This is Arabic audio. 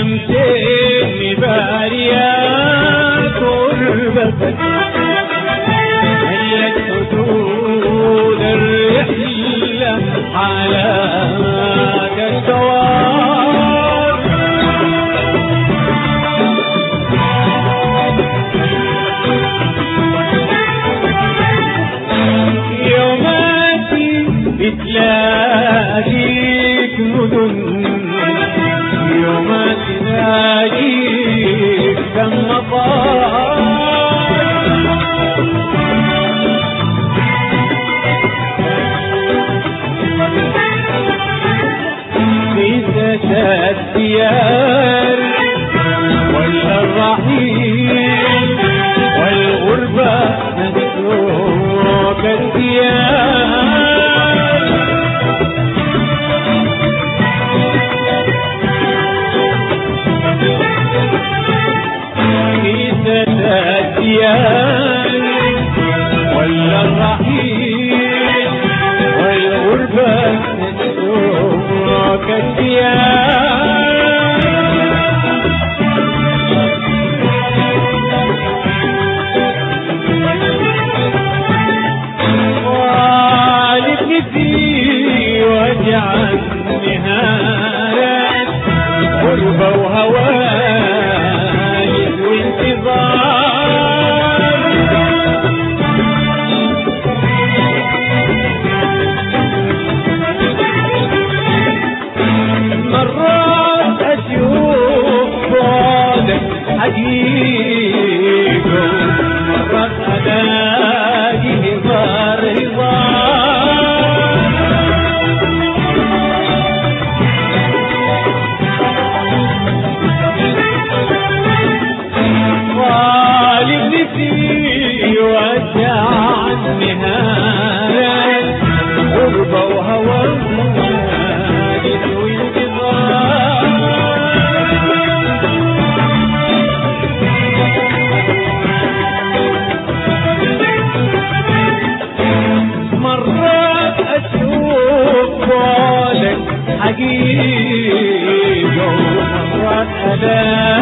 يمتني باريا قربتك هيت حدود الرحلة على كالدوار يوماتي بتلاقيك مدن يوم تلاقيك كم مطار في سكات ديار ولا الرحيل والغربة نتروك الديار ولا الرحيل والغربة نتروك الديار والدني في وجع النهايات غربة وهواجس وانتظار مرات أشوف بعدك حقيقة مرات ألاقي هزار غالبني في وجع النهايات غربة وهوى مرات أشوف بعدك حقيقة ومرات ألاقي